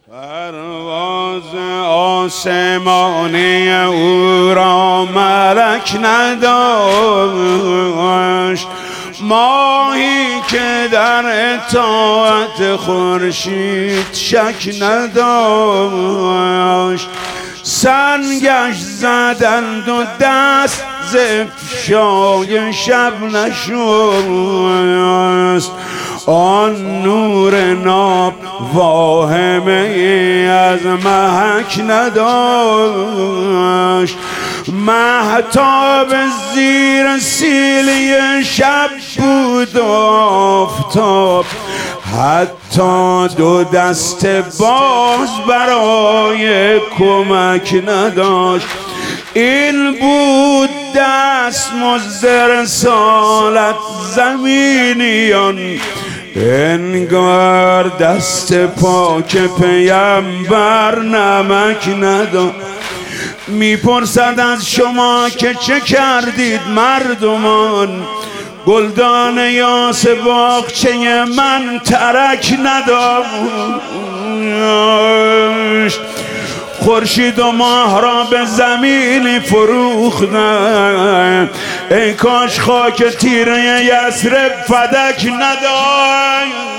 پرواز آسمانی او را ملک نداشت، ماهی که در اطاعت خورشید شک نداشت. سنگش زدند و دست ز افشای شب نشست، آن نور ناب واهمه ای از محک نداشت. مهتاب زیر سیلی شب بود آفتاب، حتی دو دست باز برای کمک نداشت. این بود دست مزد رسالت زمینیان، انگار دست پاک پیامبر نمک نداشت. میپرسد از شما که چه کردید مردمان، گلدان یاس باغچه من ترک نداشت. خورشید و ماه را به زمین فروختند، ای کاش خاک تیره یثرب فدک نداشت.